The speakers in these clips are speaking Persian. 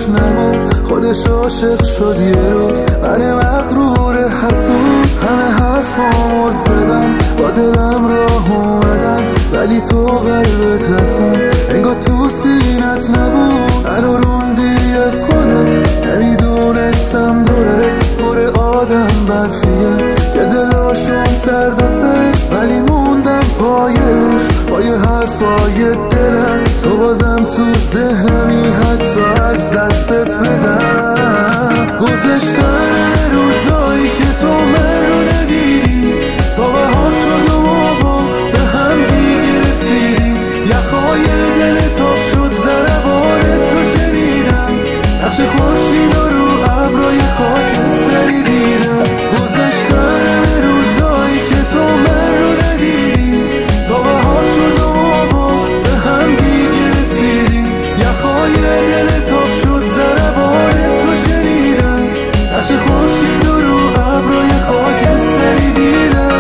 دلش نبود، خودش عاشق شد یه روز. من مغرور حسود همه حرفامو زدم، با دلم راه اومدم، ولی تو قلبت اصلا انگار تو سینت نبود. منو روندی از خودت، نمیدونستم دورت پر آدم بدفیه که دلاشون سرد و سر، ولی موندم پایش پای حرفای دلم. تو بازم تو ذهنمی حتی از دستت بدم. گذشتن روزایی که تو من رو ندیدی، تا بهار شد و ما باز به هم دیگه رسیدی. یخهای دل تاب شد ضربانت رو شنیدم، نقش خورشید رو ابرای خاکستری دیدم. گذشتن روزایی که تو من رو ندیدی، تا بهار شد و ما باز به هم دیگه رسیدی. یخهای دل تاب شد ضربانت رو شنیدم، نقش خورشید رو ابرای خاکستری دیدم.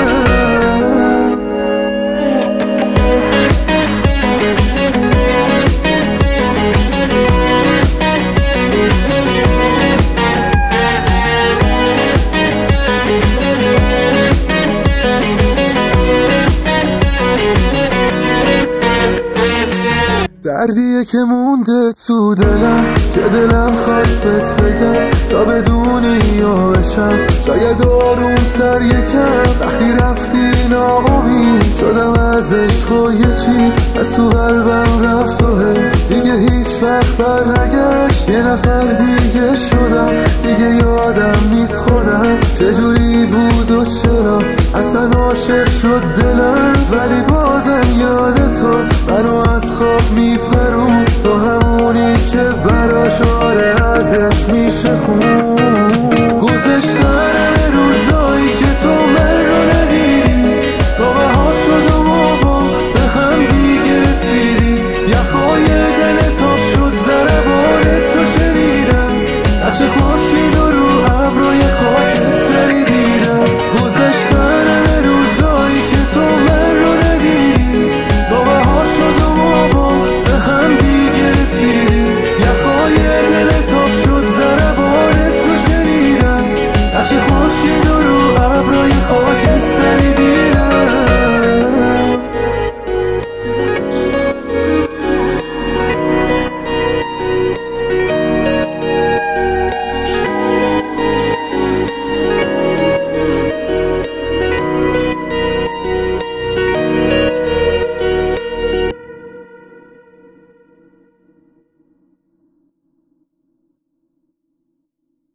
دردیه که مونده تو دلم، که دلم خواست بهت بگم تا بدونی یا بشم شاید آروم‌تر یکم. وقتی رفتی ناامید شدم از عشق و یه چیز از تو قلبم رفت و دیگه هیچ وقت بر نگشت. یه نفر دیگه شدم، دیگه یادم نیست خودم چجوری بود و چرا اصلا عاشق شد دلم. ولی بازم یاد تو منو از خواب میپرون، تو همونی که براش آره ازش میشه خون.